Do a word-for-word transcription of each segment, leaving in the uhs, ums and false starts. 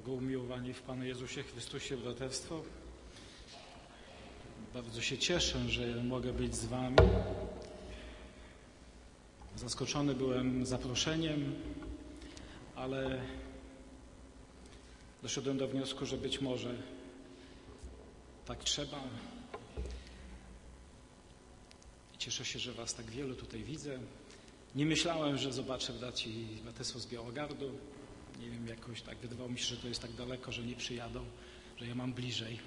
Drogo umiłowani w Panu Jezusie Chrystusie braterstwo, bardzo się cieszę, że mogę być z Wami. Zaskoczony byłem zaproszeniem, ale doszedłem do wniosku, że być może tak trzeba. I cieszę się, że Was tak wielu tutaj widzę. Nie myślałem, że zobaczę braci braterstwo z Białogardu. Nie wiem, jakoś tak wydawało mi się, że to jest tak daleko, że nie przyjadą, że ja mam bliżej.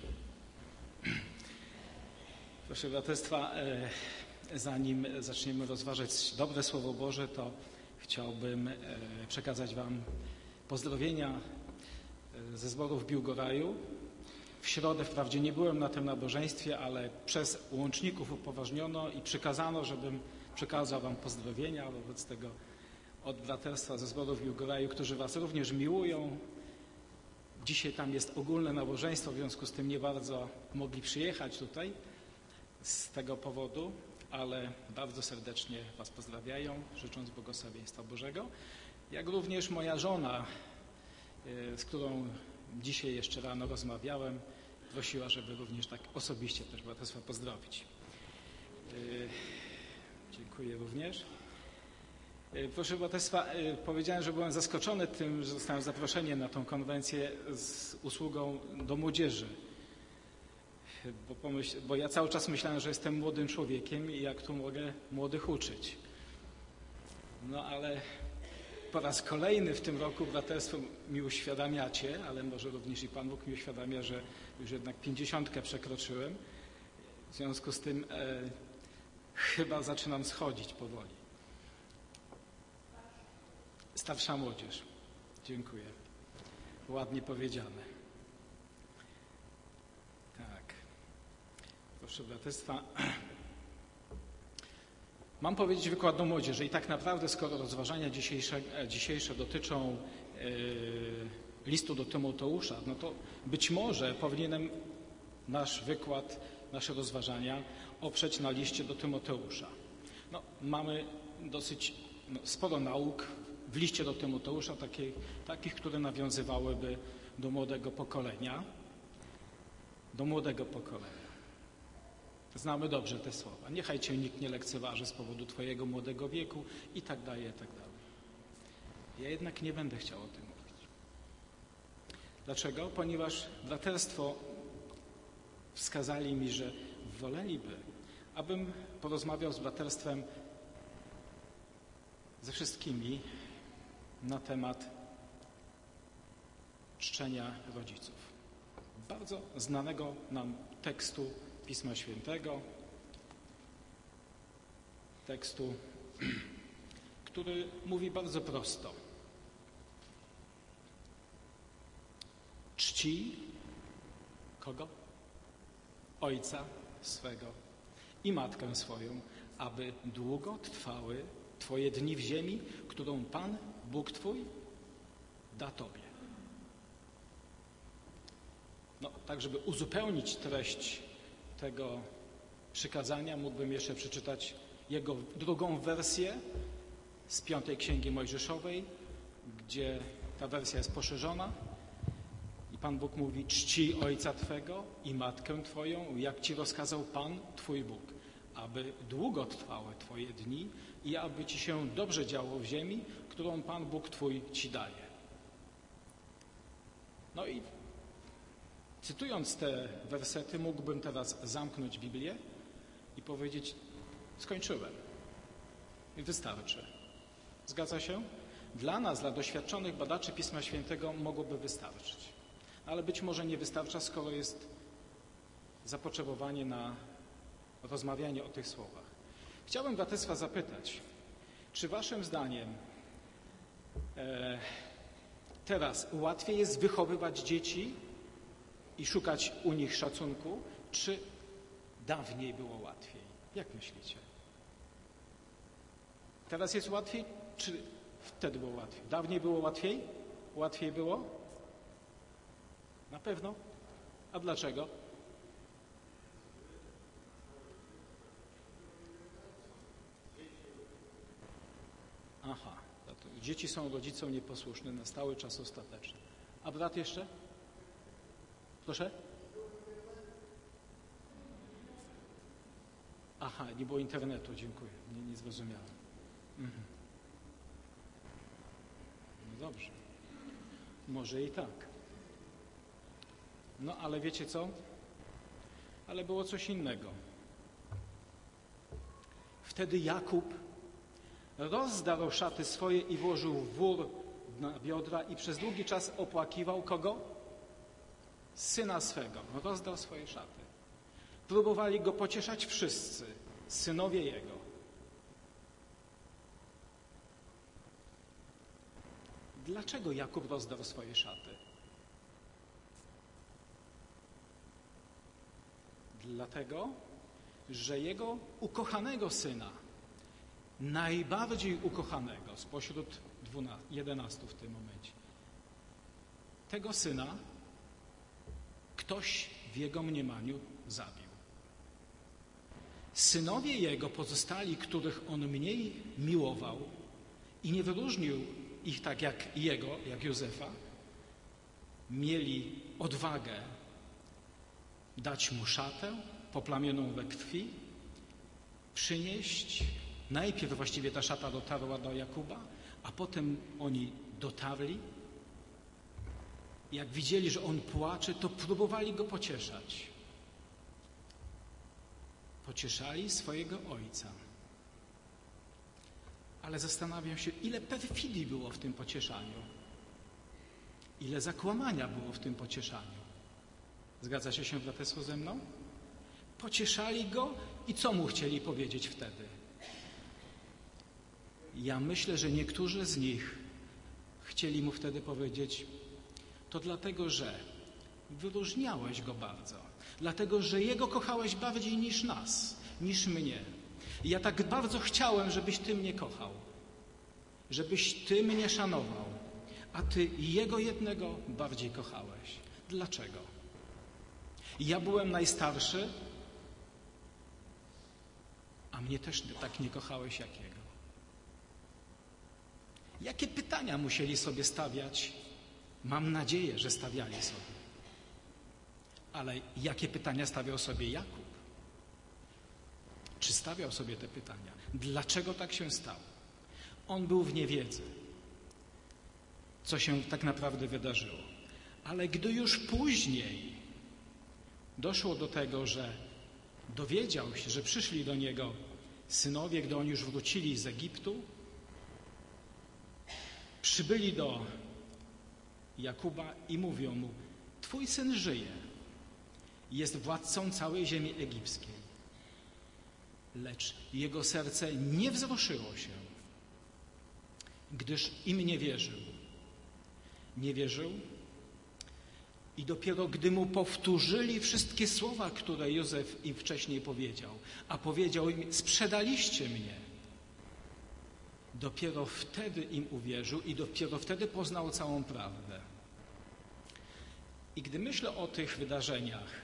Proszę braterstwa, zanim zaczniemy rozważać dobre Słowo Boże, to chciałbym przekazać Wam pozdrowienia ze zboru w Biłgoraju. W środę wprawdzie nie byłem na tym nabożeństwie, ale przez łączników upoważniono i przekazano, żebym przekazał Wam pozdrowienia wobec tego od braterstwa ze zboru w Biłgoraju, którzy Was również miłują. Dzisiaj tam jest ogólne nabożeństwo, w związku z tym nie bardzo mogli przyjechać tutaj z tego powodu, ale bardzo serdecznie Was pozdrawiają, życząc błogosławieństwa Bożego. Jak również moja żona, z którą dzisiaj jeszcze rano rozmawiałem, prosiła, żeby również tak osobiście też braterstwa pozdrowić. Dziękuję również. Proszę braterstwa, powiedziałem, że byłem zaskoczony tym, że zostałem zaproszony na tą konwencję z usługą do młodzieży. Bo, pomyśl, bo ja cały czas myślałem, że jestem młodym człowiekiem i jak tu mogę młodych uczyć. No ale po raz kolejny w tym roku braterstwo mi uświadamiacie, ale może również i Pan Bóg mi uświadamia, że już jednak pięćdziesiątkę przekroczyłem. W związku z tym e, chyba zaczynam schodzić powoli. Starsza młodzież. Dziękuję. Ładnie powiedziane. Tak. Proszę braterstwa. Mam powiedzieć wykład do młodzieży i tak naprawdę, skoro rozważania dzisiejsze, dzisiejsze dotyczą yy, listu do Tymoteusza, no to być może powinienem nasz wykład, nasze rozważania oprzeć na liście do Tymoteusza. No, mamy dosyć no, sporo nauk w liście do Tymoteusza, takich, takich, które nawiązywałyby do młodego pokolenia. Do młodego pokolenia. Znamy dobrze te słowa. Niechaj cię nikt nie lekceważy z powodu twojego młodego wieku i tak dalej, i tak dalej. Ja jednak nie będę chciał o tym mówić. Dlaczego? Ponieważ braterstwo wskazali mi, że woleliby, abym porozmawiał z braterstwem ze wszystkimi na temat czczenia rodziców. Bardzo znanego nam tekstu Pisma Świętego, tekstu, który mówi bardzo prosto. Czci kogo? Ojca swego i matkę swoją, aby długo trwały Twoje dni w ziemi, którą Pan, Bóg Twój, da Tobie. No, tak, żeby uzupełnić treść tego przykazania, mógłbym jeszcze przeczytać jego drugą wersję z piątej Księgi Mojżeszowej, gdzie ta wersja jest poszerzona i Pan Bóg mówi: czci ojca Twego i matkę Twoją, jak Ci rozkazał Pan, Twój Bóg, aby długo trwały Twoje dni i aby Ci się dobrze działo w ziemi, którą Pan Bóg Twój Ci daje. No i cytując te wersety, mógłbym teraz zamknąć Biblię i powiedzieć: skończyłem. I wystarczy. Zgadza się? Dla nas, dla doświadczonych badaczy Pisma Świętego mogłoby wystarczyć. Ale być może nie wystarcza, skoro jest zapotrzebowanie na rozmawianie o tych słowach. Chciałbym braterstwa zapytać, czy waszym zdaniem e, teraz łatwiej jest wychowywać dzieci i szukać u nich szacunku, czy dawniej było łatwiej? Jak myślicie? Teraz jest łatwiej, czy wtedy było łatwiej? Dawniej było łatwiej? Łatwiej było? Na pewno. A dlaczego? Aha, dzieci są rodzicom nieposłuszne na stały czas ostateczny. A brat jeszcze? Proszę? Aha, nie było internetu, dziękuję. Nie, nie zrozumiałem. Mhm. No dobrze. Może i tak. No ale wiecie co? Ale było coś innego. Wtedy Jakub rozdarł szaty swoje i włożył wór na biodra i przez długi czas opłakiwał kogo? Syna swego. Rozdał swoje szaty. Próbowali go pocieszać wszyscy, synowie jego. Dlaczego Jakub rozdarł swoje szaty? Dlatego, że jego ukochanego syna, najbardziej ukochanego spośród jedenastu w tym momencie, tego syna ktoś w jego mniemaniu zabił. Synowie jego pozostali, których on mniej miłował i nie wyróżnił ich tak jak jego, jak Józefa, mieli odwagę dać mu szatę poplamioną we krwi, przynieść, najpierw właściwie ta szata dotarła do Jakuba, a potem oni dotarli. Jak widzieli, że on płacze, to próbowali go pocieszać. Pocieszali swojego ojca. Ale zastanawiam się, ile perfidii było w tym pocieszaniu. Ile zakłamania było w tym pocieszaniu. Zgadza się się braterstwo ze mną? Pocieszali go i co mu chcieli powiedzieć wtedy? Ja myślę, że niektórzy z nich chcieli mu wtedy powiedzieć: to dlatego, że wyróżniałeś go bardzo. Dlatego, że jego kochałeś bardziej niż nas, niż mnie. I ja tak bardzo chciałem, żebyś ty mnie kochał. Żebyś ty mnie szanował. A ty jego jednego bardziej kochałeś. Dlaczego? Ja byłem najstarszy, a mnie też tak nie kochałeś jak jego. Jakie pytania musieli sobie stawiać? Mam nadzieję, że stawiali sobie. Ale jakie pytania stawiał sobie Jakub? Czy stawiał sobie te pytania? Dlaczego tak się stało? On był w niewiedzy, co się tak naprawdę wydarzyło. Ale gdy już później doszło do tego, że dowiedział się, że przyszli do niego synowie, gdy oni już wrócili z Egiptu, przybyli do Jakuba i mówią mu: twój syn żyje, jest władcą całej ziemi egipskiej. Lecz jego serce nie wzruszyło się, gdyż im nie wierzył. Nie wierzył i dopiero gdy mu powtórzyli wszystkie słowa, które Józef im wcześniej powiedział, a powiedział im: sprzedaliście mnie, dopiero wtedy im uwierzył i dopiero wtedy poznał całą prawdę. I gdy myślę o tych wydarzeniach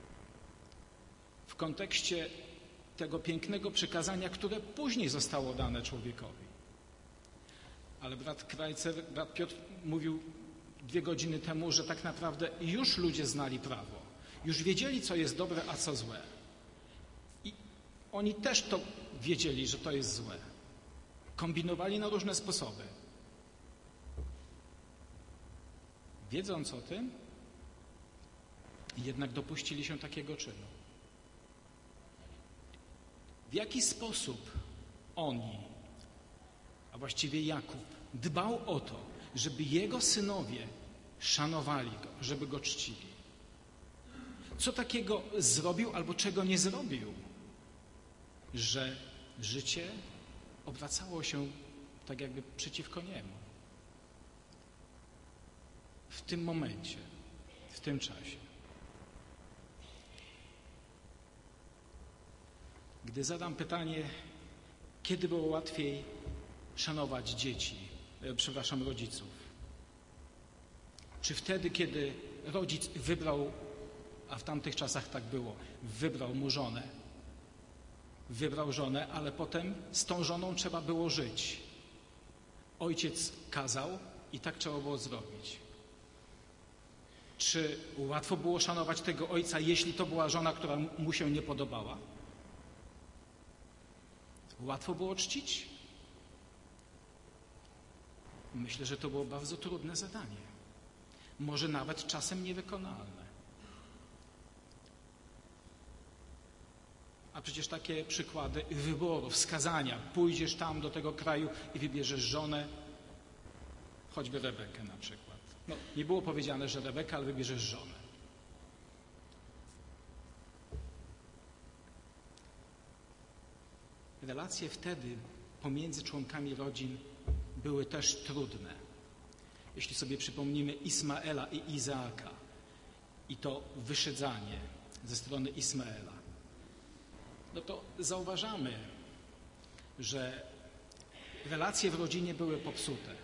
w kontekście tego pięknego przykazania, które później zostało dane człowiekowi. Ale brat Krajcer, brat Piotr mówił dwie godziny temu, że tak naprawdę już ludzie znali prawo. Już wiedzieli, co jest dobre, a co złe. I oni też to wiedzieli, że to jest złe. Kombinowali na różne sposoby. Wiedząc o tym, jednak dopuścili się takiego czynu. W jaki sposób oni, a właściwie Jakub, dbał o to, żeby jego synowie szanowali go, żeby go czcili? Co takiego zrobił albo czego nie zrobił, że życie obracało się tak jakby przeciwko niemu? W tym momencie, w tym czasie. Gdy zadam pytanie, kiedy było łatwiej szanować dzieci, e, przepraszam, rodziców? Czy wtedy, kiedy rodzic wybrał, a w tamtych czasach tak było, wybrał mu żonę, wybrał żonę, ale potem z tą żoną trzeba było żyć. Ojciec kazał i tak trzeba było zrobić. Czy łatwo było szanować tego ojca, jeśli to była żona, która mu się nie podobała? Łatwo było czcić? Myślę, że to było bardzo trudne zadanie. Może nawet czasem niewykonalne. A przecież takie przykłady wyboru, wskazania. Pójdziesz tam do tego kraju i wybierzesz żonę, choćby Rebekę na przykład. No, nie było powiedziane, że Rebeka, ale wybierzesz żonę. Relacje wtedy pomiędzy członkami rodzin były też trudne. Jeśli sobie przypomnimy Ismaela i Izaaka i to wyszydzanie ze strony Ismaela, no to zauważamy, że relacje w rodzinie były popsute.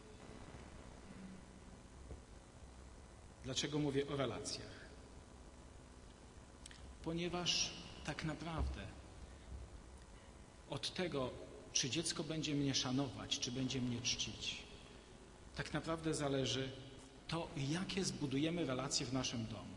Dlaczego mówię o relacjach? Ponieważ tak naprawdę od tego, czy dziecko będzie mnie szanować, czy będzie mnie czcić, tak naprawdę zależy to, jakie zbudujemy relacje w naszym domu.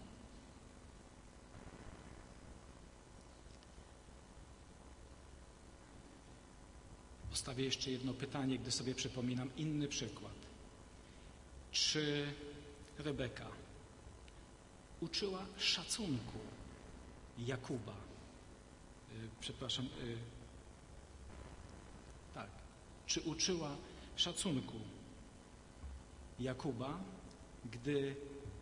Postawię jeszcze jedno pytanie, gdy sobie przypominam inny przykład. Czy Rebeka uczyła szacunku Jakuba? Yy, przepraszam. Yy, tak. Czy uczyła szacunku Jakuba, gdy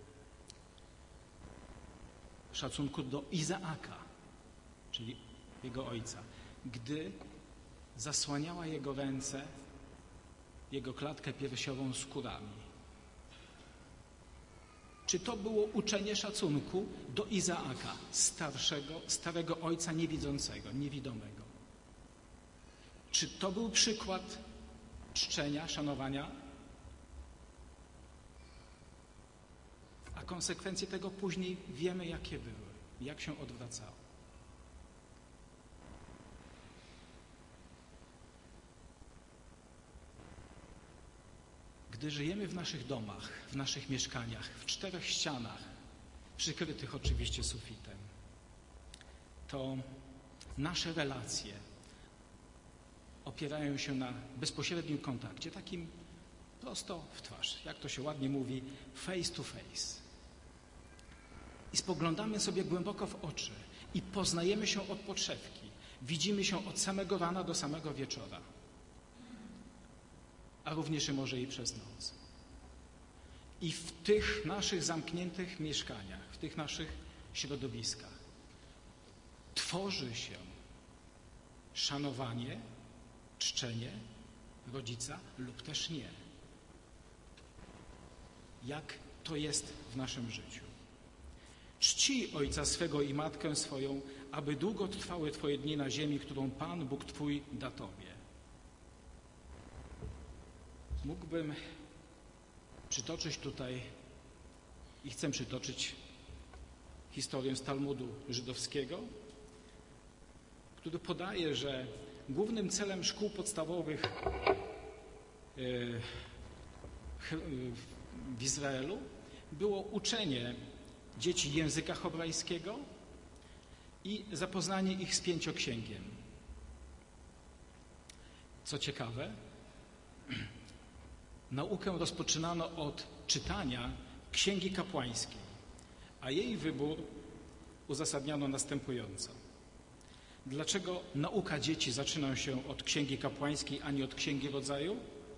szacunku do Izaaka, czyli jego ojca, gdy zasłaniała jego ręce, jego klatkę piersiową skórami? Czy to było uczenie szacunku do Izaaka, starszego, starego ojca niewidzącego, niewidomego? Czy to był przykład czczenia, szanowania? A konsekwencje tego później wiemy, jakie były, jak się odwracało. Gdy żyjemy w naszych domach, w naszych mieszkaniach, w czterech ścianach, przykrytych oczywiście sufitem, to nasze relacje opierają się na bezpośrednim kontakcie, takim prosto w twarz, jak to się ładnie mówi, face to face. I spoglądamy sobie głęboko w oczy i poznajemy się od podszewki. Widzimy się od samego rana do samego wieczora, a również i może i przez noc. I w tych naszych zamkniętych mieszkaniach, w tych naszych środowiskach tworzy się szanowanie, czczenie rodzica lub też nie. Jak to jest w naszym życiu? Czcij ojca swego i matkę swoją, aby długo trwały Twoje dni na ziemi, którą Pan Bóg Twój da Tobie. Mógłbym przytoczyć tutaj i chcę przytoczyć historię z Talmudu żydowskiego, który podaje, że głównym celem szkół podstawowych w Izraelu było uczenie dzieci języka hebrajskiego i zapoznanie ich z pięcioksięgiem. Co ciekawe, naukę rozpoczynano od czytania Księgi Kapłańskiej, a jej wybór uzasadniano następująco. Dlaczego nauka dzieci zaczyna się od Księgi Kapłańskiej, a nie od Księgi Rodzaju?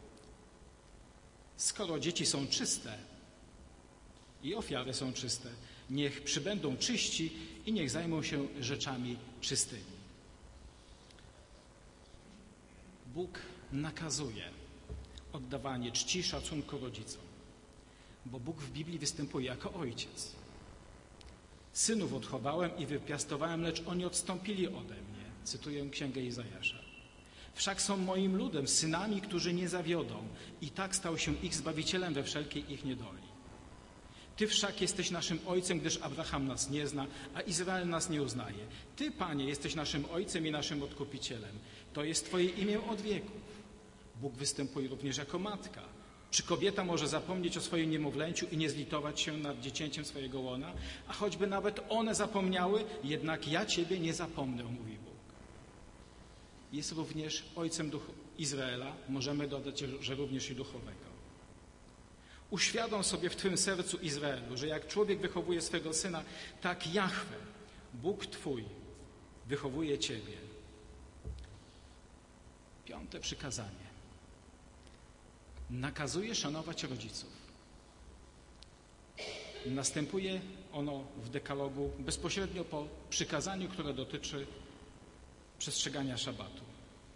Skoro dzieci są czyste i ofiary są czyste, niech przybędą czyści i niech zajmą się rzeczami czystymi. Bóg nakazuje oddawanie czci, szacunku rodzicom, bo Bóg w Biblii występuje jako ojciec. Synów odchowałem i wypiastowałem, lecz oni odstąpili ode mnie. Cytuję Księgę Izajasza. Wszak są moim ludem, synami, którzy nie zawiodą. I tak stał się ich Zbawicielem we wszelkiej ich niedoli. Ty wszak jesteś naszym ojcem, gdyż Abraham nas nie zna, a Izrael nas nie uznaje. Ty, Panie, jesteś naszym ojcem i naszym odkupicielem. To jest Twoje imię od wieków. Bóg występuje również jako matka. Czy kobieta może zapomnieć o swoim niemowlęciu i nie zlitować się nad dziecięciem swojego łona? A choćby nawet one zapomniały, jednak ja Ciebie nie zapomnę, mówi Bóg. Jest również Ojcem duchu Izraela, możemy dodać, że również i duchowego. Uświadom sobie w Twym sercu, Izraelu, że jak człowiek wychowuje swego syna, tak Jahwe, Bóg Twój, wychowuje Ciebie. Piąte przykazanie. Nakazuje szanować rodziców. Następuje ono w dekalogu bezpośrednio po przykazaniu, które dotyczy przestrzegania szabatu.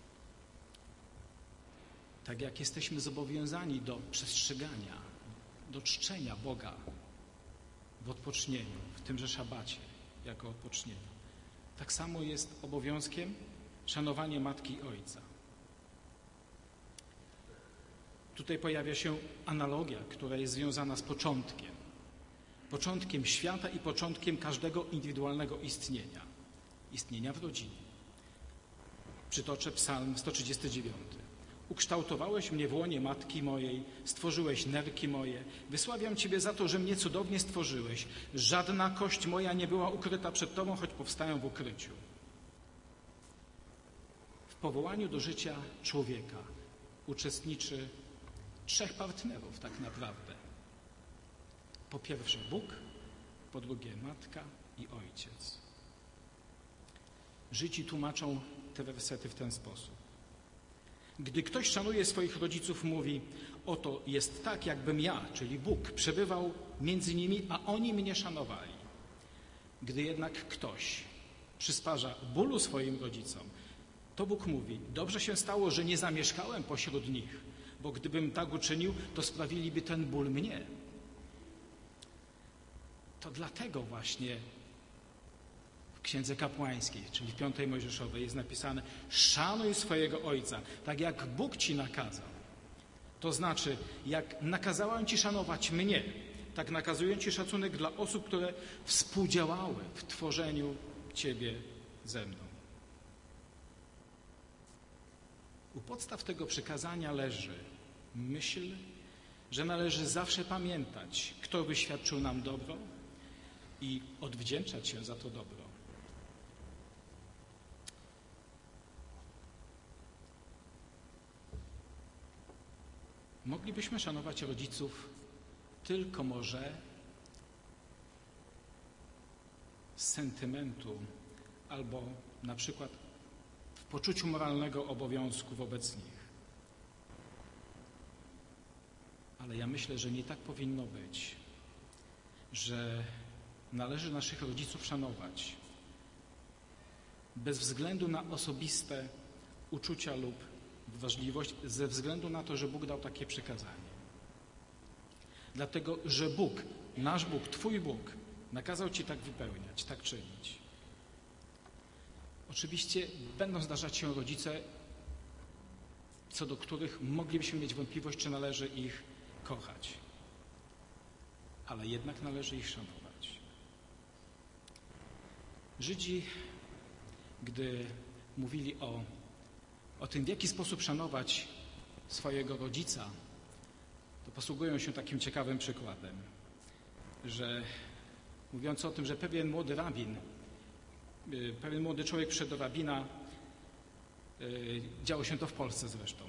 Tak jak jesteśmy zobowiązani do przestrzegania, do czczenia Boga w odpocznieniu, w tymże szabacie, jako odpocznieniu, tak samo jest obowiązkiem szanowanie matki i ojca. Tutaj pojawia się analogia, która jest związana z początkiem. Początkiem świata i początkiem każdego indywidualnego istnienia. Istnienia w rodzinie. Przytoczę Psalm sto trzydziesty dziewiąty. Ukształtowałeś mnie w łonie matki mojej, stworzyłeś nerki moje. Wysławiam Ciebie za to, że mnie cudownie stworzyłeś. Żadna kość moja nie była ukryta przed Tobą, choć powstałem w ukryciu. W powołaniu do życia człowieka uczestniczy trzech partnerów tak naprawdę. Po pierwsze Bóg, po drugie matka i ojciec. Żydzi tłumaczą te wersety w ten sposób. Gdy ktoś szanuje swoich rodziców, mówi: oto jest tak, jakbym ja, czyli Bóg, przebywał między nimi, a oni mnie szanowali. Gdy jednak ktoś przysparza bólu swoim rodzicom, to Bóg mówi: dobrze się stało, że nie zamieszkałem pośród nich, bo gdybym tak uczynił, to sprawiliby ten ból mnie. To dlatego właśnie w Księdze Kapłańskiej, czyli w Piątej Mojżeszowej, jest napisane: szanuj swojego ojca, tak jak Bóg ci nakazał. To znaczy, jak nakazałem ci szanować mnie, tak nakazuję ci szacunek dla osób, które współdziałały w tworzeniu ciebie ze mną. U podstaw tego przykazania leży myśl, że należy zawsze pamiętać, kto wyświadczył nam dobro i odwdzięczać się za to dobro. Moglibyśmy szanować rodziców tylko może z sentymentu albo na przykład w poczuciu moralnego obowiązku wobec nich. Ale ja myślę, że nie tak powinno być, że należy naszych rodziców szanować bez względu na osobiste uczucia lub wrażliwość, ze względu na to, że Bóg dał takie przykazanie. Dlatego, że Bóg, nasz Bóg, Twój Bóg, nakazał Ci tak wypełniać, tak czynić. Oczywiście będą zdarzać się rodzice, co do których moglibyśmy mieć wątpliwość, czy należy ich kochać. Ale jednak należy ich szanować. Żydzi, gdy mówili o, o tym, w jaki sposób szanować swojego rodzica, to posługują się takim ciekawym przykładem, że mówiąc o tym, że pewien młody rabin, pewien młody człowiek przyszedł do rabina, działo się to w Polsce zresztą,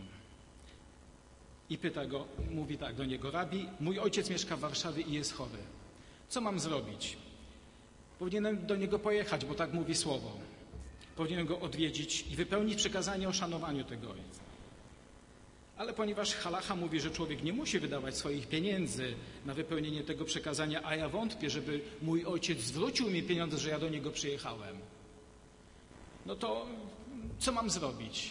i pyta go, mówi tak do niego: rabi, mój ojciec mieszka w Warszawie i jest chory. Co mam zrobić? Powinienem do niego pojechać, bo tak mówi słowo. Powinienem go odwiedzić i wypełnić przykazanie o szanowaniu tego ojca. Ale ponieważ halacha mówi, że człowiek nie musi wydawać swoich pieniędzy na wypełnienie tego przekazania, a ja wątpię, żeby mój ojciec zwrócił mi pieniądze, że ja do niego przyjechałem, no to co mam zrobić?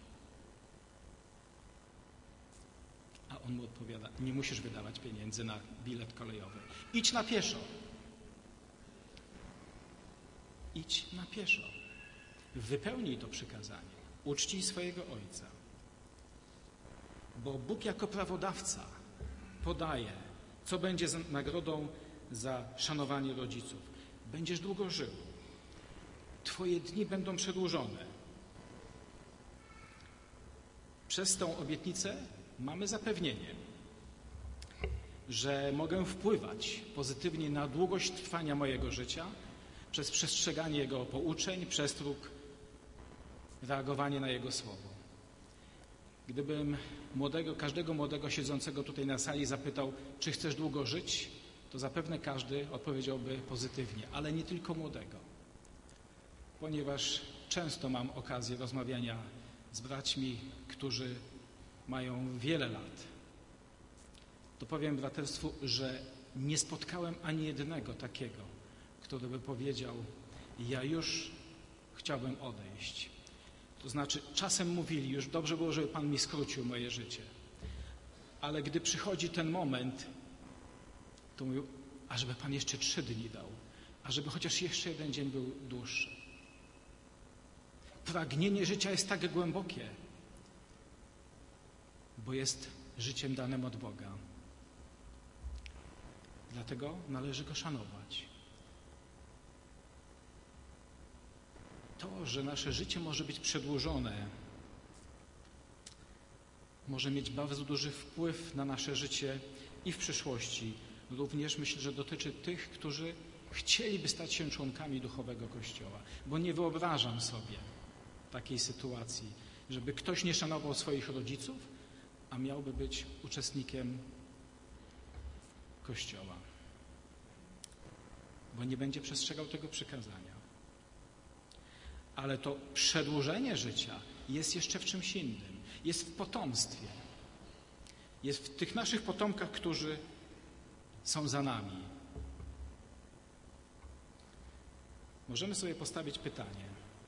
A on mu odpowiada: nie musisz wydawać pieniędzy na bilet kolejowy. Idź na pieszo. Idź na pieszo. Wypełnij to przykazanie. Uczcij swojego ojca. Bo Bóg jako prawodawca podaje, co będzie nagrodą za szanowanie rodziców. Będziesz długo żył. Twoje dni będą przedłużone. Przez tą obietnicę mamy zapewnienie. że mogę wpływać pozytywnie na długość trwania mojego życia przez przestrzeganie Jego pouczeń, przestróg, reagowanie na Jego słowo. Gdybym młodego, każdego młodego siedzącego tutaj na sali zapytał, czy chcesz długo żyć, to zapewne każdy odpowiedziałby pozytywnie, ale nie tylko młodego. Ponieważ często mam okazję rozmawiania z braćmi, którzy mają wiele lat, to powiem braterstwu, że nie spotkałem ani jednego takiego, który by powiedział, ja już chciałbym odejść. To znaczy, czasem mówili, już dobrze było, żeby Pan mi skrócił moje życie. Ale gdy przychodzi ten moment, to mówił, a żeby Pan jeszcze trzy dni dał, a żeby chociaż jeszcze jeden dzień był dłuższy. Pragnienie życia jest tak głębokie, bo jest życiem danym od Boga. Dlatego należy go szanować. To, że nasze życie może być przedłużone, może mieć bardzo duży wpływ na nasze życie i w przyszłości. Również myślę, że dotyczy tych, którzy chcieliby stać się członkami duchowego Kościoła. Bo nie wyobrażam sobie takiej sytuacji, żeby ktoś nie szanował swoich rodziców, a miałby być uczestnikiem Kościoła. Bo nie będzie przestrzegał tego przykazania. Ale to przedłużenie życia jest jeszcze w czymś innym. Jest w potomstwie. Jest w tych naszych potomkach, którzy są za nami. Możemy sobie postawić pytanie,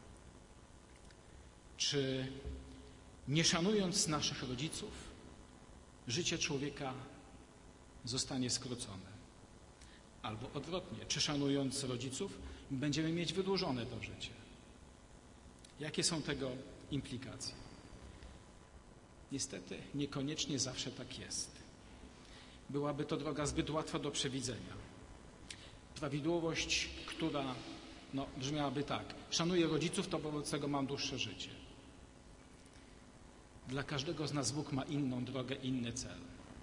czy nie szanując naszych rodziców, życie człowieka zostanie skrócone? Albo odwrotnie, czy szanując rodziców, będziemy mieć wydłużone to życie? Jakie są tego implikacje? Niestety niekoniecznie zawsze tak jest. Byłaby to droga zbyt łatwa do przewidzenia. Prawidłowość, która no, brzmiałaby tak. Szanuję rodziców, to wobec tego mam dłuższe życie. Dla każdego z nas Bóg ma inną drogę, inny cel.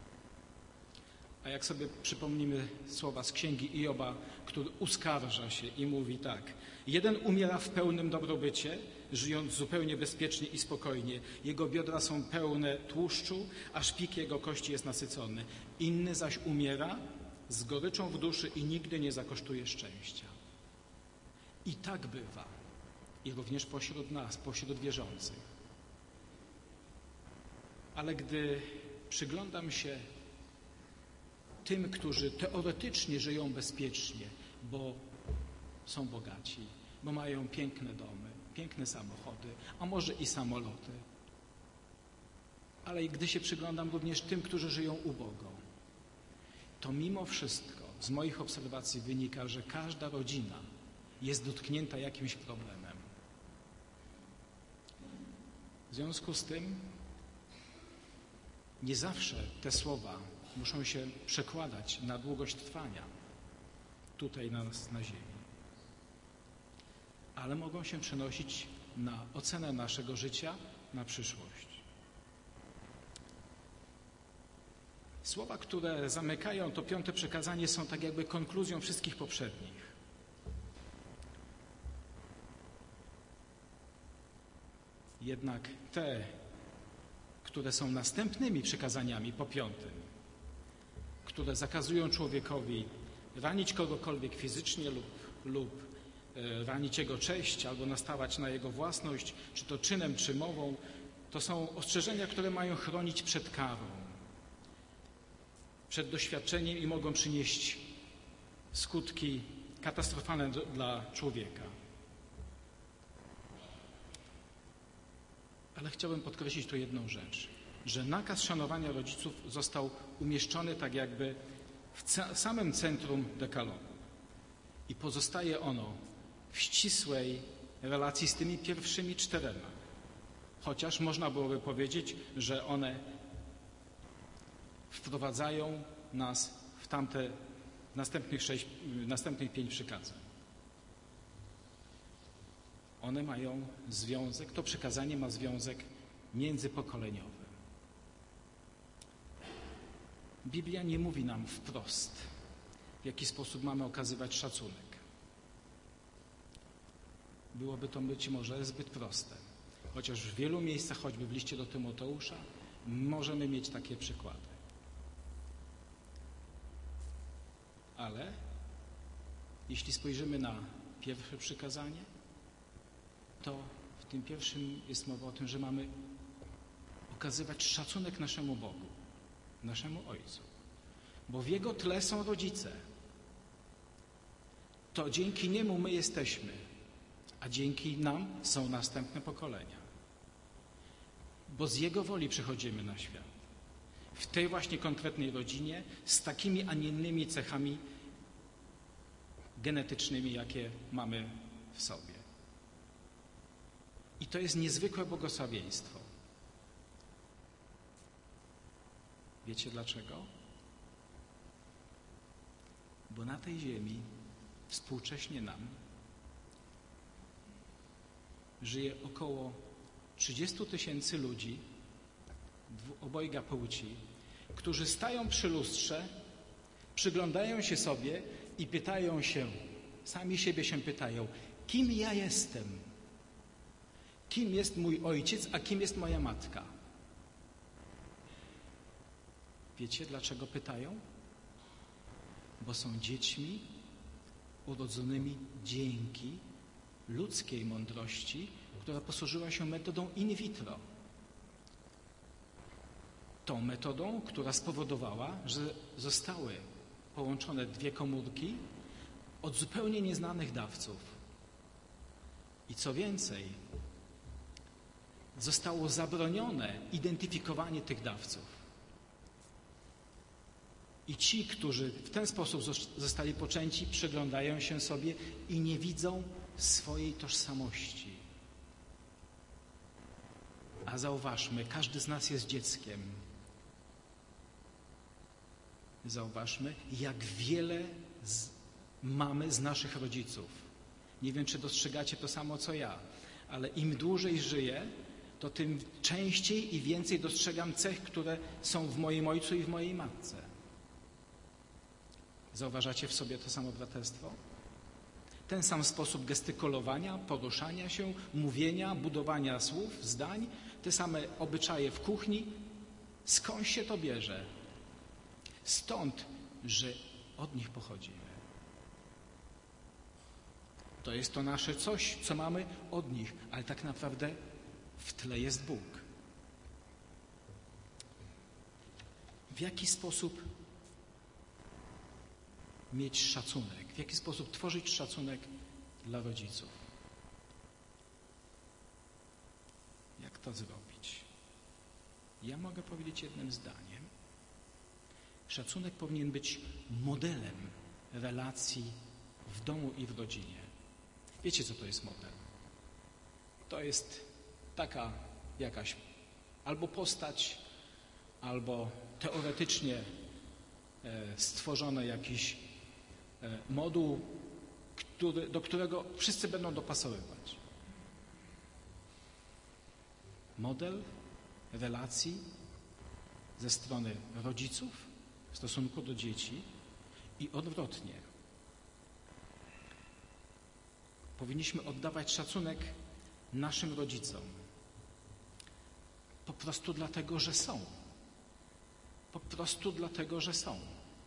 A jak sobie przypomnimy słowa z księgi Ioba, który uskarża się i mówi tak. Jeden umiera w pełnym dobrobycie, żyjąc zupełnie bezpiecznie i spokojnie. Jego biodra są pełne tłuszczu, a szpik jego kości jest nasycony. Inny zaś umiera z goryczą w duszy i nigdy nie zakosztuje szczęścia. I tak bywa. I również pośród nas, pośród wierzących. Ale gdy przyglądam się tym, którzy teoretycznie żyją bezpiecznie, bo są bogaci, bo mają piękne domy, piękne samochody, a może i samoloty. Ale gdy się przyglądam również tym, którzy żyją ubogo, to mimo wszystko z moich obserwacji wynika, że każda rodzina jest dotknięta jakimś problemem. W związku z tym nie zawsze te słowa muszą się przekładać na długość trwania tutaj na nas na ziemi. Ale mogą się przenosić na ocenę naszego życia na przyszłość. Słowa, które zamykają to piąte przekazanie, są tak jakby konkluzją wszystkich poprzednich. Jednak te, które są następnymi przekazaniami po piątym, które zakazują człowiekowi ranić kogokolwiek fizycznie lub, lub e, ranić jego cześć albo nastawać na jego własność, czy to czynem, czy mową, to są ostrzeżenia, które mają chronić przed karą, przed doświadczeniem i mogą przynieść skutki katastrofalne dla człowieka. Ale chciałbym podkreślić tu jedną rzecz, że nakaz szanowania rodziców został umieszczony tak jakby w samym centrum dekalogu i pozostaje ono w ścisłej relacji z tymi pierwszymi czterema. Chociaż można byłoby powiedzieć, że one wprowadzają nas w tamte następnych sześć, następnych pięć przykazań. One mają związek, to przykazanie ma związek międzypokoleniowy. Biblia nie mówi nam wprost, w jaki sposób mamy okazywać szacunek. Byłoby to być może zbyt proste. Chociaż w wielu miejscach, choćby w liście do Tymoteusza, możemy mieć takie przykłady. Ale jeśli spojrzymy na pierwsze przykazanie, to w tym pierwszym jest mowa o tym, że mamy okazywać szacunek naszemu Bogu, naszemu Ojcu. Bo w Jego tle są rodzice. To dzięki Niemu my jesteśmy, a dzięki nam są następne pokolenia. Bo z Jego woli przychodzimy na świat. W tej właśnie konkretnej rodzinie, z takimi, a nie innymi cechami genetycznymi, jakie mamy w sobie. I to jest niezwykłe błogosławieństwo. Wiecie dlaczego? Bo na tej ziemi, współcześnie nam, żyje około trzydziestu tysięcy ludzi, obojga płci, którzy stają przy lustrze, przyglądają się sobie i pytają się, sami siebie się pytają, kim ja jestem? Kim jest mój ojciec, a kim jest moja matka? Wiecie, dlaczego pytają? Bo są dziećmi urodzonymi dzięki ludzkiej mądrości, która posłużyła się metodą in vitro. Tą metodą, która spowodowała, że zostały połączone dwie komórki od zupełnie nieznanych dawców. I co więcej, zostało zabronione identyfikowanie tych dawców. I ci, którzy w ten sposób zostali poczęci, przyglądają się sobie i nie widzą swojej tożsamości. A zauważmy, każdy z nas jest dzieckiem. Zauważmy, jak wiele z, mamy z naszych rodziców. Nie wiem, czy dostrzegacie to samo, co ja, ale im dłużej żyję, to tym częściej i więcej dostrzegam cech, które są w moim ojcu i w mojej matce. Zauważacie w sobie to samo braterstwo? Ten sam sposób gestykulowania, poruszania się, mówienia, budowania słów, zdań, te same obyczaje w kuchni. Skąd się to bierze? Stąd, że od nich pochodzimy. To jest to nasze coś, co mamy od nich, ale tak naprawdę w tle jest Bóg. W jaki sposób mieć szacunek? W jaki sposób tworzyć szacunek dla rodziców? Jak to zrobić? Ja mogę powiedzieć jednym zdaniem. Szacunek powinien być modelem relacji w domu i w rodzinie. Wiecie, co to jest model? To jest taka jakaś albo postać, albo teoretycznie stworzony jakiś moduł, który, do którego wszyscy będą dopasowywać. Model relacji ze strony rodziców w stosunku do dzieci i odwrotnie. Powinniśmy oddawać szacunek naszym rodzicom. Po prostu dlatego, że są. Po prostu dlatego, że są.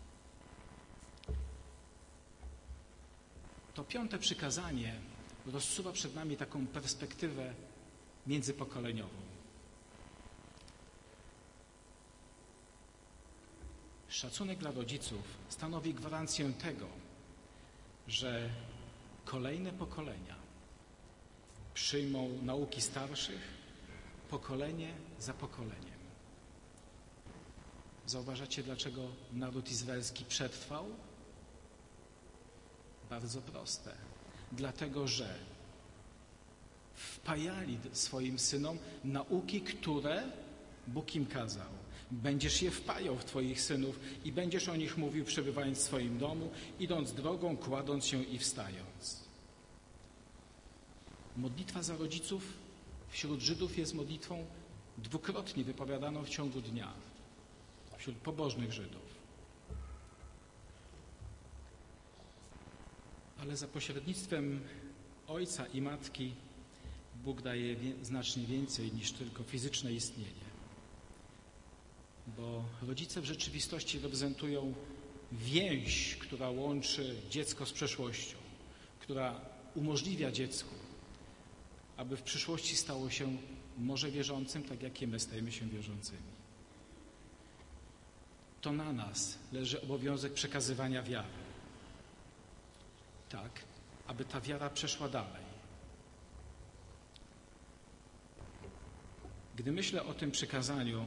To piąte przykazanie rozsuwa przed nami taką perspektywę międzypokoleniową. Szacunek dla rodziców stanowi gwarancję tego, że kolejne pokolenia przyjmą nauki starszych pokolenie za pokoleniem. Zauważacie, dlaczego naród izraelski przetrwał? Bardzo proste. Dlatego, że wpajali swoim synom nauki, które Bóg im kazał. Będziesz je wpajał w twoich synów i będziesz o nich mówił, przebywając w swoim domu, idąc drogą, kładąc się i wstając. Modlitwa za rodziców wśród Żydów jest modlitwą dwukrotnie wypowiadaną w ciągu dnia. Wśród pobożnych Żydów. Ale za pośrednictwem ojca i matki Bóg daje wie, znacznie więcej niż tylko fizyczne istnienie. Bo rodzice w rzeczywistości reprezentują więź, która łączy dziecko z przeszłością, która umożliwia dziecku, aby w przyszłości stało się może wierzącym, tak jak i my stajemy się wierzącymi. To na nas leży obowiązek przekazywania wiary. Tak, aby ta wiara przeszła dalej. Gdy myślę o tym przykazaniu,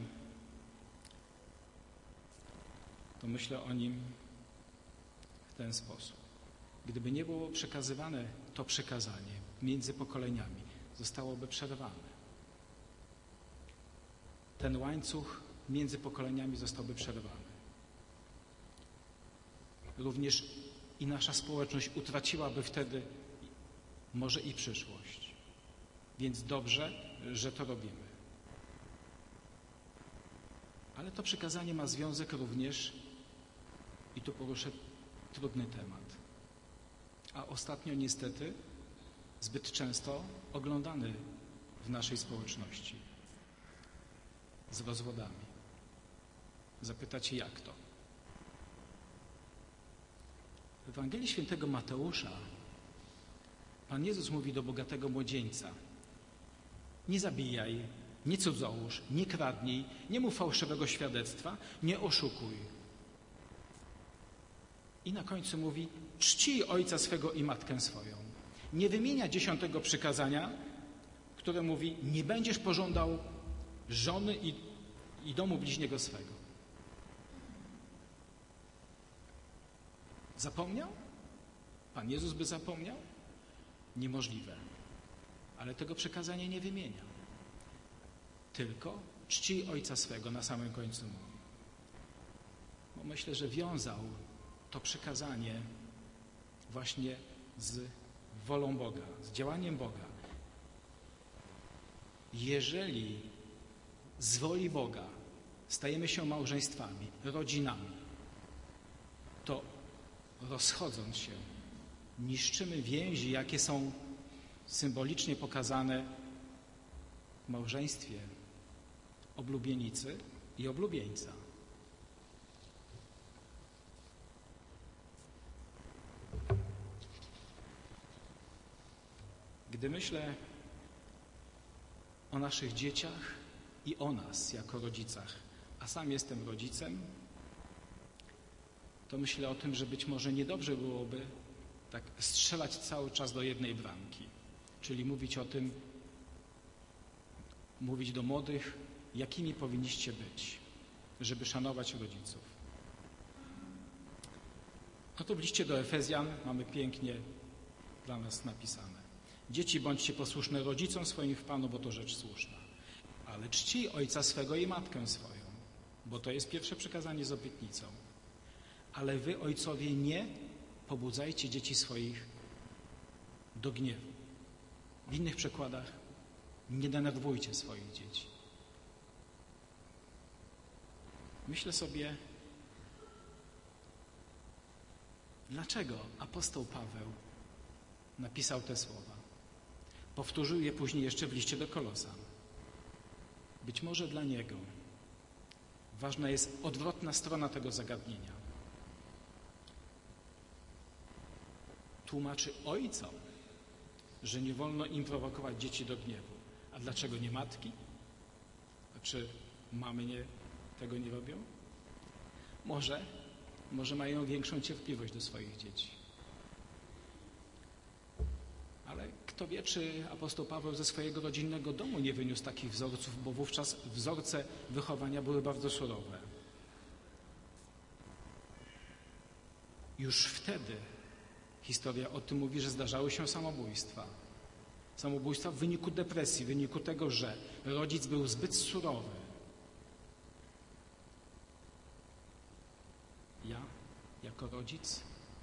to myślę o nim w ten sposób. Gdyby nie było przekazywane to przykazanie między pokoleniami, zostałoby przerwane. Ten łańcuch między pokoleniami zostałby przerwany. Również i nasza społeczność utraciłaby wtedy może i przyszłość. Więc dobrze, że to robimy. Ale to przykazanie ma związek również, i tu poruszę trudny temat, a ostatnio niestety zbyt często oglądany w naszej społeczności, z rozwodami. Zapytacie, jak to? W Ewangelii Świętego Mateusza Pan Jezus mówi do bogatego młodzieńca: nie zabijaj, nie cudzołóż, nie kradnij, nie mów fałszywego świadectwa, nie oszukuj. I na końcu mówi: czcij ojca swego i matkę swoją. Nie wymienia dziesiątego przykazania, które mówi: nie będziesz pożądał żony i, i domu bliźniego swego. Zapomniał? Pan Jezus by zapomniał? Niemożliwe. Ale tego przykazania nie wymienia. Tylko czcij ojca swego na samym końcu mówi. Bo myślę, że wiązał to przykazanie właśnie z wolą Boga, z działaniem Boga. Jeżeli z woli Boga stajemy się małżeństwami, rodzinami, to rozchodząc się, niszczymy więzi, jakie są symbolicznie pokazane w małżeństwie oblubienicy i oblubieńca. Gdy myślę o naszych dzieciach i o nas jako rodzicach, a sam jestem rodzicem, to myślę o tym, że być może niedobrze byłoby tak strzelać cały czas do jednej bramki. Czyli mówić o tym, mówić do młodych, jakimi powinniście być, żeby szanować rodziców. No to w liście do Efezjan mamy pięknie dla nas napisane: dzieci, bądźcie posłuszne rodzicom swoim w Panu, bo to rzecz słuszna. Ale czcij ojca swego i matkę swoją, bo to jest pierwsze przykazanie z obietnicą. Ale wy, ojcowie, nie pobudzajcie dzieci swoich do gniewu. W innych przekładach: nie denerwujcie swoich dzieci. Myślę sobie, dlaczego apostoł Paweł napisał te słowa. Powtórzył je później jeszcze w liście do Kolosan. Być może dla niego ważna jest odwrotna strona tego zagadnienia. Tłumaczy ojcom, że nie wolno im prowokować dzieci do gniewu. A dlaczego nie matki? A czy mamy nie, tego nie robią? Może, może mają większą cierpliwość do swoich dzieci. Ale kto wie, czy apostoł Paweł ze swojego rodzinnego domu nie wyniósł takich wzorców, bo wówczas wzorce wychowania były bardzo surowe. Już wtedy historia o tym mówi, że zdarzały się samobójstwa. Samobójstwa w wyniku depresji, w wyniku tego, że rodzic był zbyt surowy. Ja, jako rodzic,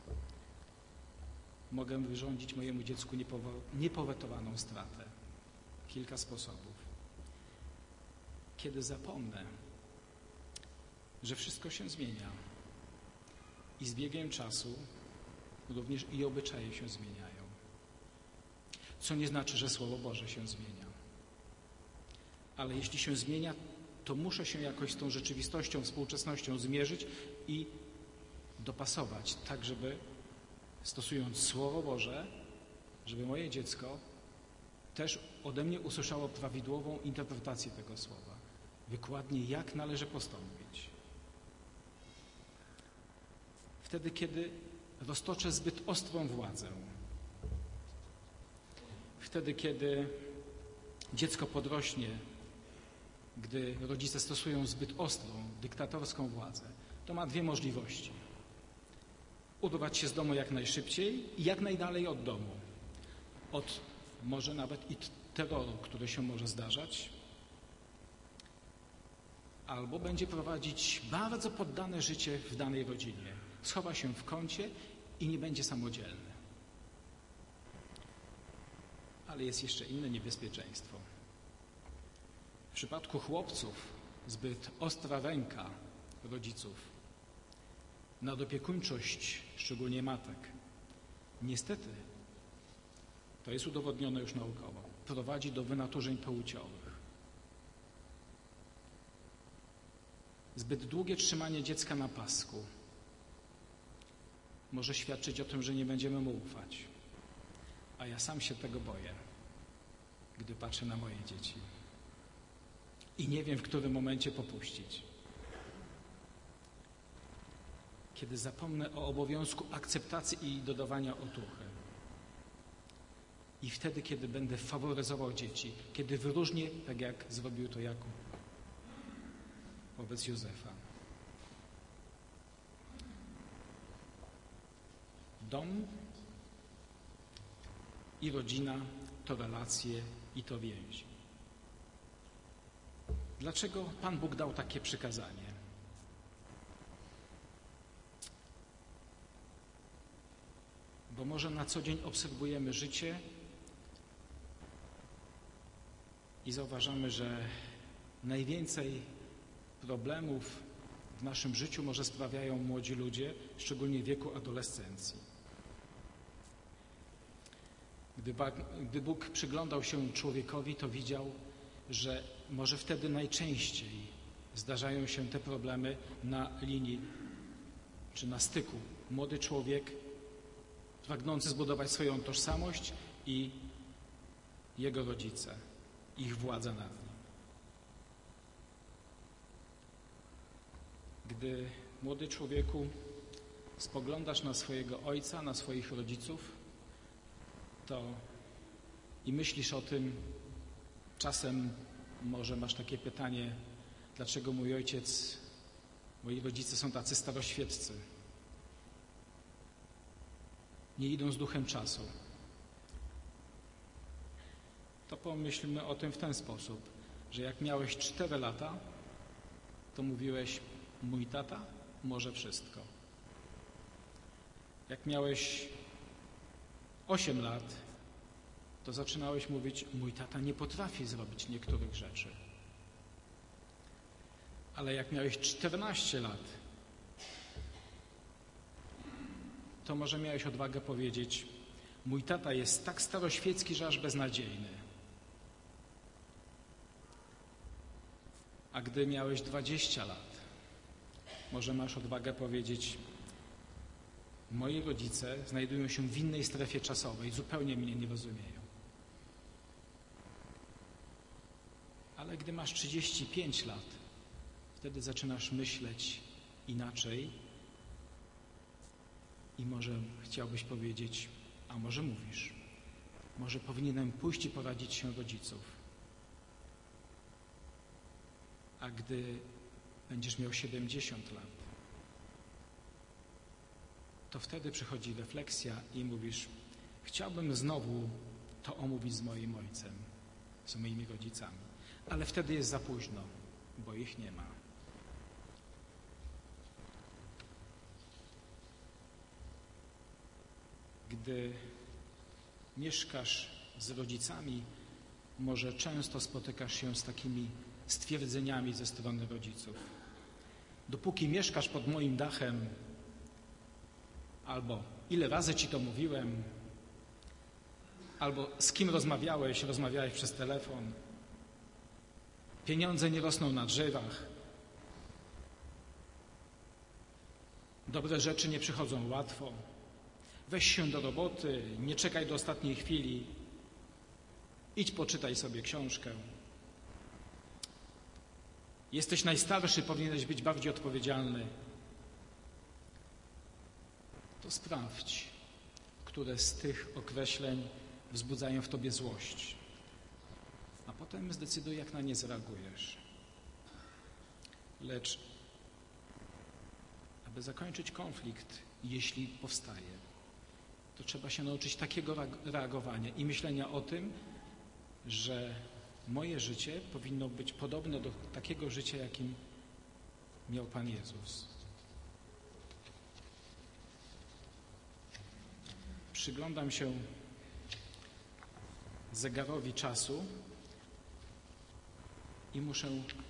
mogę wyrządzić mojemu dziecku niepowetowaną stratę. Kilka sposobów. Kiedy zapomnę, że wszystko się zmienia i z biegiem czasu również i obyczaje się zmieniają. Co nie znaczy, że Słowo Boże się zmienia. Ale jeśli się zmienia, to muszę się jakoś z tą rzeczywistością, współczesnością zmierzyć i dopasować, tak żeby stosując Słowo Boże, żeby moje dziecko też ode mnie usłyszało prawidłową interpretację tego Słowa. Wykładnie, jak należy postąpić. Wtedy, kiedy roztoczę zbyt ostrą władzę. Wtedy, kiedy dziecko podrośnie, gdy rodzice stosują zbyt ostrą, dyktatorską władzę, to ma dwie możliwości. Urwać się z domu jak najszybciej i jak najdalej od domu. Od może nawet i terroru, który się może zdarzać. Albo będzie prowadzić bardzo poddane życie w danej rodzinie. Schowa się w kącie i nie będzie samodzielny. Ale jest jeszcze inne niebezpieczeństwo. W przypadku chłopców zbyt ostra ręka rodziców, nadopiekuńczość, szczególnie matek, niestety, to jest udowodnione już naukowo, prowadzi do wynaturzeń płciowych. Zbyt długie trzymanie dziecka na pasku może świadczyć o tym, że nie będziemy mu ufać. A ja sam się tego boję, gdy patrzę na moje dzieci. I nie wiem, w którym momencie popuścić. Kiedy zapomnę o obowiązku akceptacji i dodawania otuchy. I wtedy, kiedy będę faworyzował dzieci, kiedy wyróżnię, tak jak zrobił to Jakub wobec Józefa. Dom i rodzina to relacje i to więzi. Dlaczego Pan Bóg dał takie przykazanie? Bo może na co dzień obserwujemy życie i zauważamy, że najwięcej problemów w naszym życiu może sprawiają młodzi ludzie, szczególnie w wieku adolescencji. Gdy, gdy Bóg przyglądał się człowiekowi, to widział, że może wtedy najczęściej zdarzają się te problemy na linii czy na styku. Młody człowiek pragnący zbudować swoją tożsamość i jego rodzice, ich władza nad nim. Gdy, młody człowieku, spoglądasz na swojego ojca, na swoich rodziców, to i myślisz o tym, czasem może masz takie pytanie, dlaczego mój ojciec, moi rodzice są tacy staroświeccy, nie idą z duchem czasu. To pomyślmy o tym w ten sposób, że jak miałeś cztery lata, to mówiłeś, mój tata może wszystko. Jak miałeś osiem lat, to zaczynałeś mówić, mój tata nie potrafi zrobić niektórych rzeczy. Ale jak miałeś czternaście lat, to może miałeś odwagę powiedzieć, mój tata jest tak staroświecki, że aż beznadziejny. A gdy miałeś dwadzieścia lat, może masz odwagę powiedzieć, moi rodzice znajdują się w innej strefie czasowej, zupełnie mnie nie rozumieją. Ale gdy masz trzydzieści pięć lat, wtedy zaczynasz myśleć inaczej i może chciałbyś powiedzieć, a może mówisz, może powinienem pójść i poradzić się rodziców. A gdy będziesz miał siedemdziesiąt lat, to wtedy przychodzi refleksja i mówisz, chciałbym znowu to omówić z moim ojcem, z moimi rodzicami. Ale wtedy jest za późno, bo ich nie ma. Gdy mieszkasz z rodzicami, może często spotykasz się z takimi stwierdzeniami ze strony rodziców. Dopóki mieszkasz pod moim dachem, albo ile razy ci to mówiłem, albo z kim rozmawiałeś, rozmawiałeś przez telefon. Pieniądze nie rosną na drzewach. Dobre rzeczy nie przychodzą łatwo. Weź się do roboty, nie czekaj do ostatniej chwili. Idź poczytaj sobie książkę. Jesteś najstarszy, powinieneś być bardziej odpowiedzialny. To sprawdź, które z tych określeń wzbudzają w tobie złość. A potem zdecyduj, jak na nie zareagujesz. Lecz aby zakończyć konflikt, jeśli powstaje, to trzeba się nauczyć takiego reagowania i myślenia o tym, że moje życie powinno być podobne do takiego życia, jakim miał Pan Jezus. Przyglądam się zegarowi czasu i muszę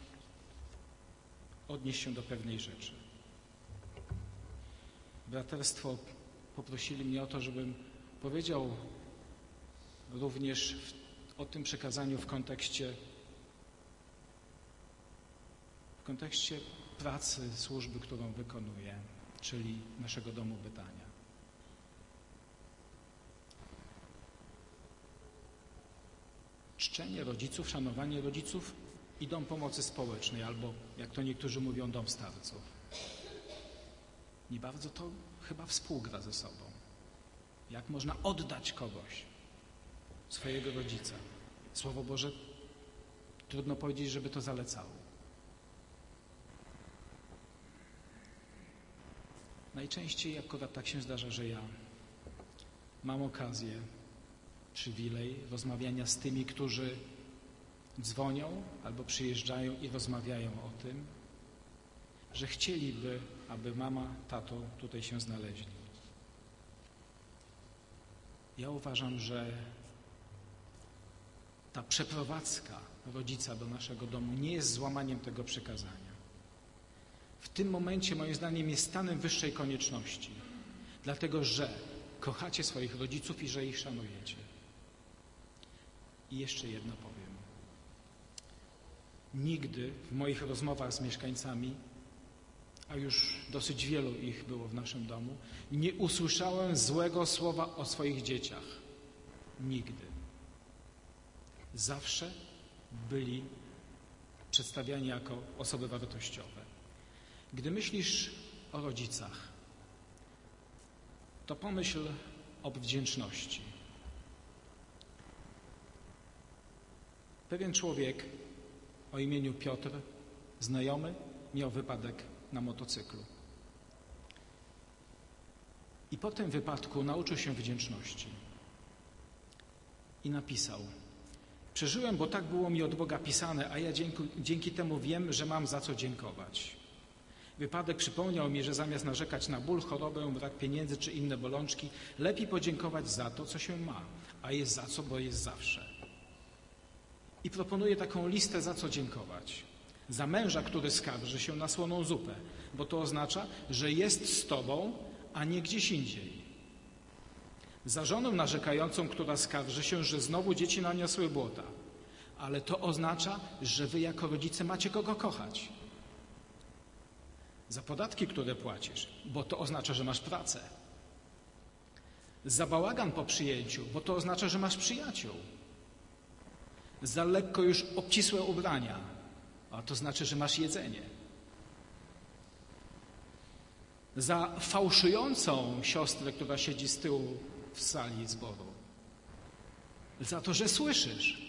odnieść się do pewnej rzeczy. Braterstwo poprosili mnie o to, żebym powiedział również w, o tym przekazaniu w kontekście w kontekście pracy, służby, którą wykonuję, czyli naszego domu Betania. Czczenie rodziców, szanowanie rodziców i dom pomocy społecznej, albo jak to niektórzy mówią, dom starców. Nie bardzo to chyba współgra ze sobą. Jak można oddać kogoś, swojego rodzica? Słowo Boże, trudno powiedzieć, żeby to zalecało. Najczęściej akurat tak się zdarza, że ja mam okazję, przywilej rozmawiania z tymi, którzy dzwonią albo przyjeżdżają i rozmawiają o tym, że chcieliby, aby mama, tato tutaj się znaleźli. Ja uważam, że ta przeprowadzka rodzica do naszego domu nie jest złamaniem tego przykazania. W tym momencie, moim zdaniem, jest stanem wyższej konieczności, dlatego że kochacie swoich rodziców i że ich szanujecie. I jeszcze jedno powiem. Nigdy w moich rozmowach z mieszkańcami, a już dosyć wielu ich było w naszym domu, nie usłyszałem złego słowa o swoich dzieciach. Nigdy. Zawsze byli przedstawiani jako osoby wartościowe. Gdy myślisz o rodzicach, to pomyśl o wdzięczności. Pewien człowiek o imieniu Piotr, znajomy, miał wypadek na motocyklu. I po tym wypadku nauczył się wdzięczności. I napisał: przeżyłem, bo tak było mi od Boga pisane, a ja dzięki, dzięki temu wiem, że mam za co dziękować. Wypadek przypomniał mi, że zamiast narzekać na ból, chorobę, brak pieniędzy czy inne bolączki, lepiej podziękować za to, co się ma, a jest za co, bo jest zawsze. I proponuję taką listę, za co dziękować. Za męża, który skarży się na słoną zupę, bo to oznacza, że jest z tobą, a nie gdzieś indziej. Za żonę narzekającą, która skarży się, że znowu dzieci naniosły błota, ale to oznacza, że wy jako rodzice macie kogo kochać. Za podatki, które płacisz, bo to oznacza, że masz pracę. Za bałagan po przyjęciu, bo to oznacza, że masz przyjaciół. Za lekko już obcisłe ubrania, a to znaczy, że masz jedzenie. Za fałszującą siostrę, która siedzi z tyłu w sali zboru. Za to, że słyszysz.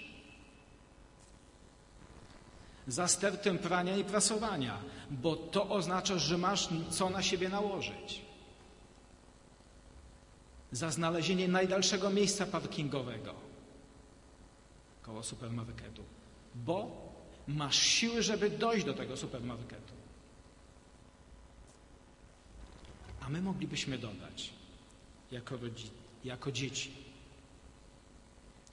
Za stertę prania i prasowania, bo to oznacza, że masz co na siebie nałożyć. Za znalezienie najdalszego miejsca parkingowego koło supermarketu, bo masz siły, żeby dojść do tego supermarketu. A my moglibyśmy dodać, jako, rodzi- jako dzieci: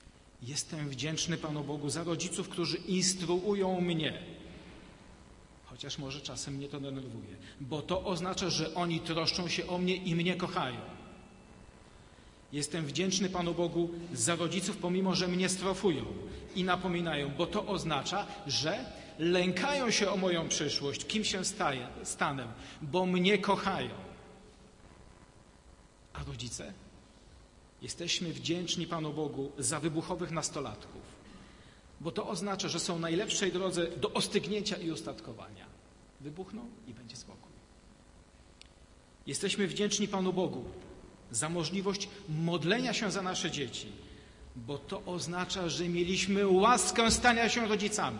jestem wdzięczny Panu Bogu za rodziców, którzy instruują mnie, Chociaż może czasem mnie to denerwuje, bo to oznacza, że oni troszczą się o mnie i mnie kochają. Jestem wdzięczny Panu Bogu za rodziców, pomimo że mnie strofują i napominają, bo to oznacza, że lękają się o moją przyszłość, kim się staję, stanę, bo mnie kochają. A rodzice? Jesteśmy wdzięczni Panu Bogu za wybuchowych nastolatków, bo to oznacza, że są w najlepszej drodze do ostygnięcia i ustatkowania. Wybuchną i będzie spokój. Jesteśmy wdzięczni Panu Bogu za możliwość modlenia się za nasze dzieci, bo to oznacza, że mieliśmy łaskę stania się rodzicami.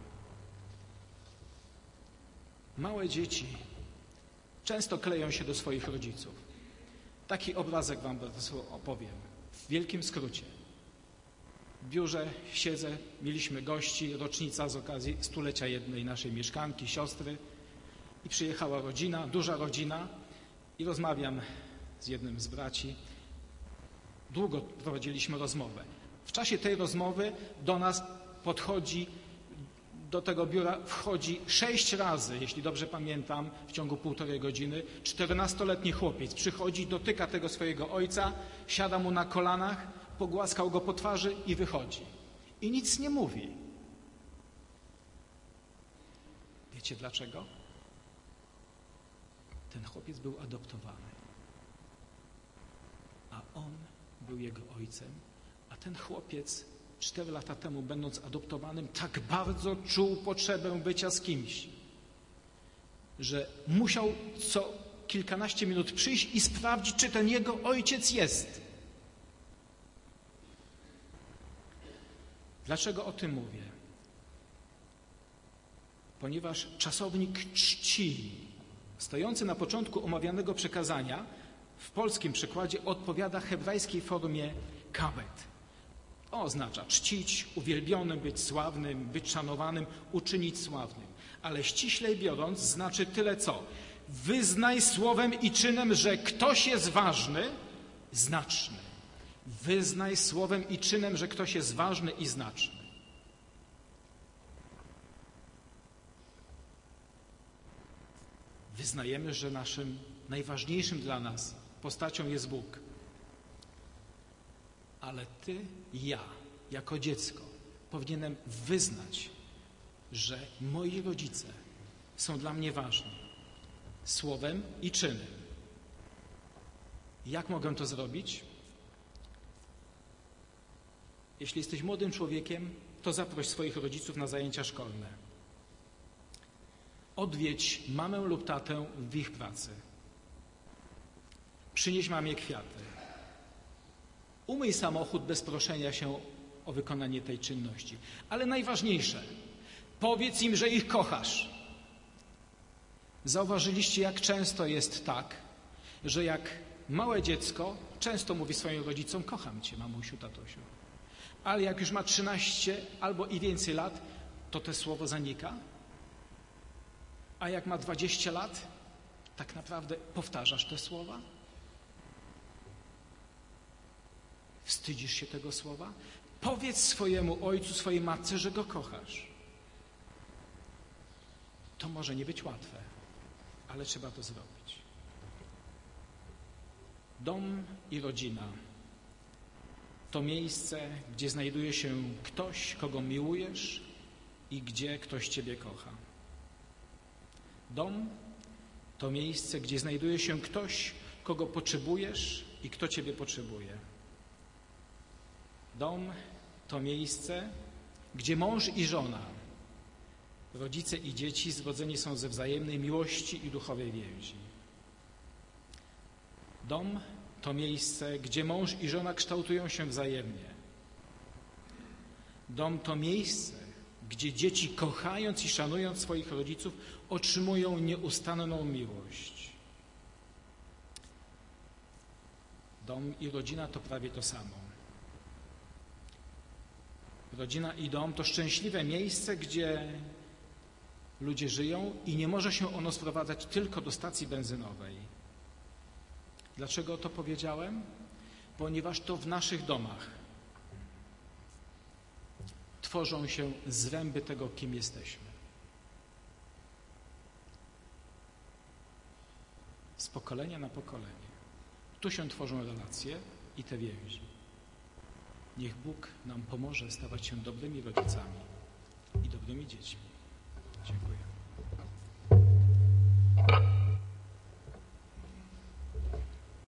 Małe dzieci często kleją się do swoich rodziców. Taki obrazek wam opowiem w wielkim skrócie. W biurze siedzę, mieliśmy gości, rocznica z okazji stulecia jednej naszej mieszkanki, siostry i przyjechała rodzina, duża rodzina i rozmawiam z jednym z braci. Długo prowadziliśmy rozmowę. W czasie tej rozmowy do nas podchodzi, do tego biura wchodzi sześć razy, jeśli dobrze pamiętam, w ciągu półtorej godziny, czternastoletni chłopiec przychodzi, dotyka tego swojego ojca, siada mu na kolanach, pogłaskał go po twarzy i wychodzi. I nic nie mówi. Wiecie dlaczego? Ten chłopiec był adoptowany. A on był jego ojcem, a ten chłopiec cztery lata temu, będąc adoptowanym, tak bardzo czuł potrzebę bycia z kimś, że musiał co kilkanaście minut przyjść i sprawdzić, czy ten jego ojciec jest. Dlaczego o tym mówię? Ponieważ czasownik czci, stojący na początku omawianego przekazania, w polskim przekładzie odpowiada hebrajskiej formie kawet. To oznacza czcić, uwielbionym, być sławnym, być szanowanym, uczynić sławnym. Ale ściślej biorąc, znaczy tyle co. Wyznaj słowem i czynem, że ktoś jest ważny, znaczny. Wyznaj słowem i czynem, że ktoś jest ważny i znaczny. Wyznajemy, że naszym najważniejszym dla nas postacią jest Bóg. Ale ty i ja, jako dziecko, powinienem wyznać, że moi rodzice są dla mnie ważni. Słowem i czynem. Jak mogę to zrobić? Jeśli jesteś młodym człowiekiem, to zaproś swoich rodziców na zajęcia szkolne. Odwiedź mamę lub tatę w ich pracy. Przynieś mamie kwiaty. Umyj samochód bez proszenia się o wykonanie tej czynności. Ale najważniejsze, powiedz im, że ich kochasz. Zauważyliście, jak często jest tak, że jak małe dziecko często mówi swoim rodzicom: kocham cię, mamusiu, tatusiu. Ale jak już ma trzynaście albo i więcej lat, to to słowo zanika. A jak ma dwadzieścia lat, tak naprawdę powtarzasz te słowa? Wstydzisz się tego słowa? Powiedz swojemu ojcu, swojej matce, że go kochasz. To może nie być łatwe, ale trzeba to zrobić. Dom i rodzina to miejsce, gdzie znajduje się ktoś, kogo miłujesz i gdzie ktoś ciebie kocha. Dom to miejsce, gdzie znajduje się ktoś, kogo potrzebujesz i kto ciebie potrzebuje. Dom to miejsce, gdzie mąż i żona, rodzice i dzieci zrodzeni są ze wzajemnej miłości i duchowej więzi. Dom to miejsce, gdzie mąż i żona kształtują się wzajemnie. Dom to miejsce, gdzie dzieci, kochając i szanując swoich rodziców, otrzymują nieustanną miłość. Dom i rodzina to prawie to samo. Rodzina i dom to szczęśliwe miejsce, gdzie ludzie żyją i nie może się ono sprowadzać tylko do stacji benzynowej. Dlaczego to powiedziałem? Ponieważ to w naszych domach tworzą się zręby tego, kim jesteśmy. pokolenia na pokolenie. Tu się tworzą relacje i te więzi. Niech Bóg nam pomoże stawać się dobrymi rodzicami i dobrymi dziećmi.